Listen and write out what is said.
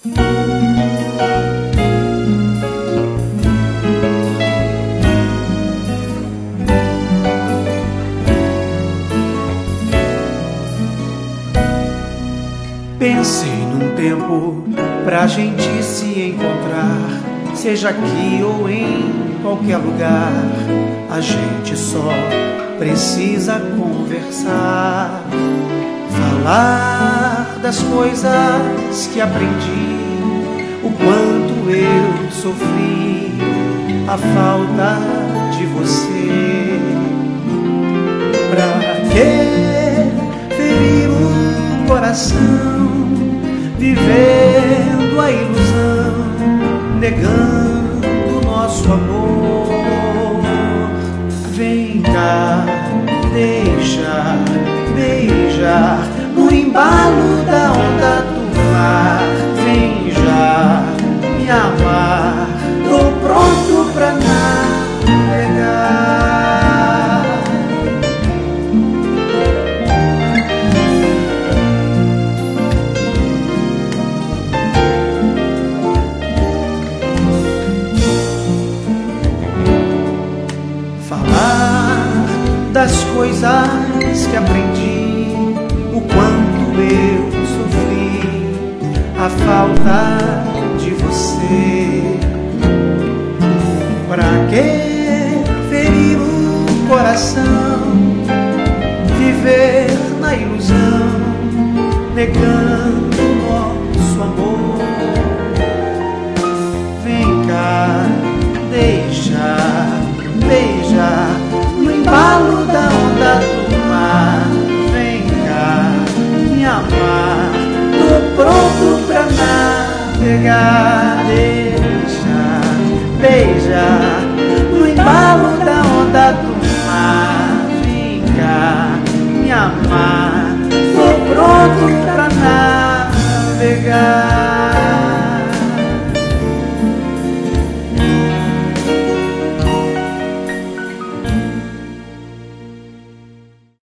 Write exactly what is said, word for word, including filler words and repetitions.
Pensei num tempo pra gente se encontrar, seja aqui ou em qualquer lugar. A gente só precisa conversar, falar das coisas que aprendi, o quanto eu sofri, a falta de você. Pra que ferir o coração, vivendo a ilusão, negando nosso amor? Vem cá, deixa beijar no embalo da onda do mar. Vem já me amar, tô pronto pra navegar. Falar das coisas que aprendi, o quanto eu sofri, a falta de você. Pra que ferir o coração, viver na ilusão, negando nosso amor? Vem cá, deixa beijar no embalo da onda do mar. Vem cá me amar, tô pronto pra navegar.